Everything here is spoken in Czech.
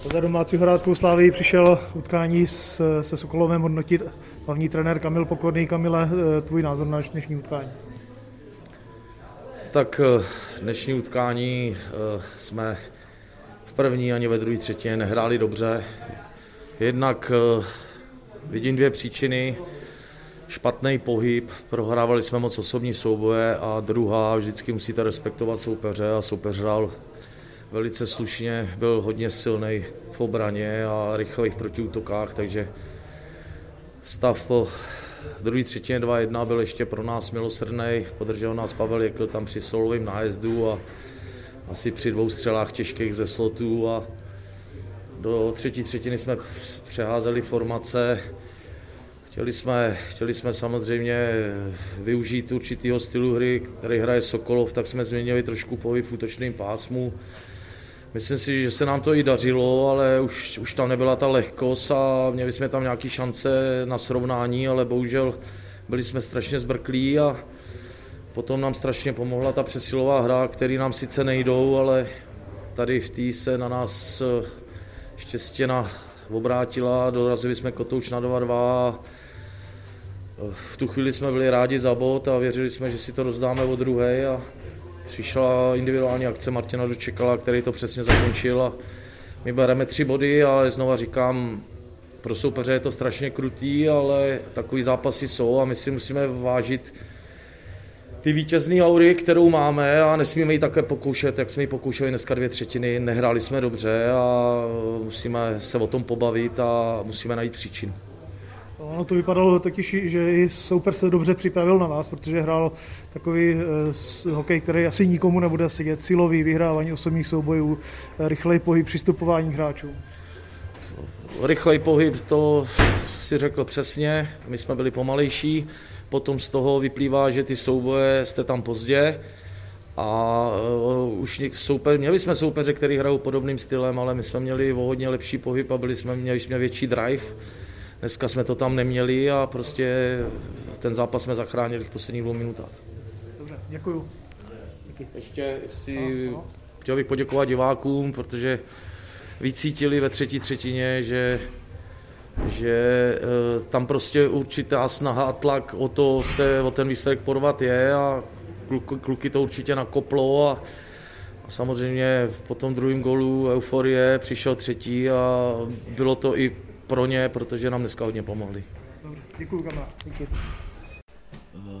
Za domácí horáckou Slávii přišel utkání se Sokolovem hodnotit hlavní trenér Kamil Pokorný. Kamile, tvůj názor na dnešní utkání? Tak dnešní utkání jsme v první ani ve druhé třetině nehráli dobře. Jednak vidím dvě příčiny. Špatný pohyb, prohrávali jsme moc osobní souboje a druhá, vždycky musíte respektovat soupeře a soupeř hrál velice slušně, byl hodně silný v obraně a rychlej v protiútokách, takže stav po druhé třetině 2-1 byl ještě pro nás milosrdný. Podržel nás Pavel Jekl tam při solovém nájezdu a asi při 2 střelách těžkých ze slotů a do třetí třetiny jsme přeházeli formace. Chtěli jsme samozřejmě využít určitýho stylu hry, který hraje Sokolov, tak jsme změnili trošku pohyb v útočném pásmu. Myslím si, že se nám to i dařilo, ale už tam nebyla ta lehkost a měli jsme tam nějaké šance na srovnání, ale bohužel byli jsme strašně zbrklí a potom nám strašně pomohla ta přesilová hra, který nám sice nejdou, ale tady v té se na nás štěstěna obrátila, dorazili jsme kotouč na 2-2. V tu chvíli jsme byli rádi za bod a věřili jsme, že si to rozdáme od druhé a přišla individuální akce Martina Dočekala, který to přesně zakončil a my bereme 3 body, ale znova říkám, pro soupeře je to strašně krutý, ale takový zápasy jsou a my si musíme vážit ty vítězné aury, kterou máme a nesmíme ji také pokoušet, jak jsme ji pokoušeli dneska 2 třetiny, nehráli jsme dobře a musíme se o tom pobavit a musíme najít příčinu. Ono to vypadalo totiž, že i soupeř se dobře připravil na vás, protože hrál takový hokej, který asi nikomu nebude sedět, silový, vyhrávání osobních soubojů, rychlej pohyb, přistupování hráčů. Rychlej pohyb, to si řekl přesně, my jsme byli pomalejší, potom z toho vyplývá, že ty souboje jste tam pozdě a už měli jsme soupeře, který hrajou podobným stylem, ale my jsme měli o hodně lepší pohyb a měli jsme větší drive. Dneska jsme to tam neměli a prostě ten zápas jsme zachránili v posledních 2 minutách. Dobře, děkuju. Díky. Ještě chtěl bych poděkovat divákům, protože vycítili ve třetí třetině, že tam prostě určitá snaha a tlak o ten výsledek porvat je a kluky to určitě nakoplo a samozřejmě po tom druhém gólu euforie přišel třetí a bylo to i pro ně, protože nám dneska hodně pomohli. Dobře, děkuju, kamarád. Díky.